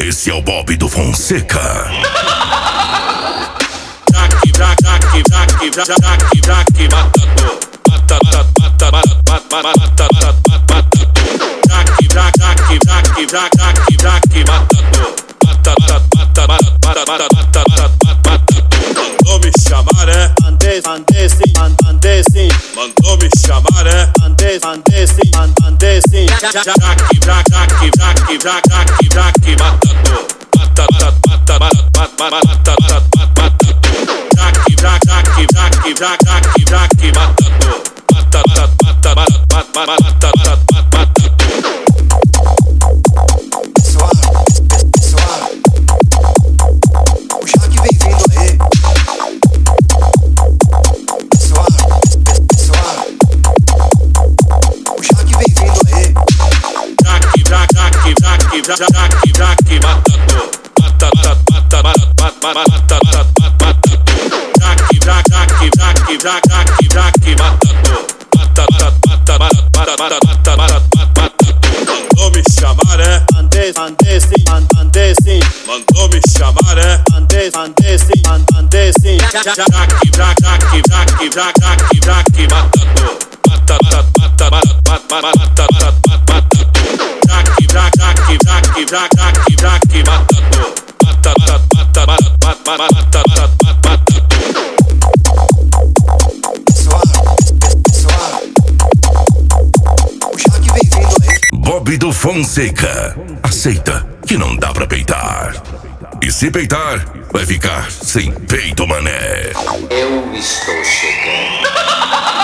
Esse é o Bob do Fonseca. Mandou me chamar, é? Andei sim. Mandou me chamar, é? Andei sim. Pessoal, o Jaque vem vindo aí. Pessoal, o Jaque vem vindo aí. Mandou me chamar, é? Andei sim. Mandou me chamar, é? Andei sim. Pessoal, o Jaque vem vindo aí. Bob do Fonseca. Aceita que não dá pra peitar. E se peitar, vai ficar sem peito, mané. Eu estou chegando.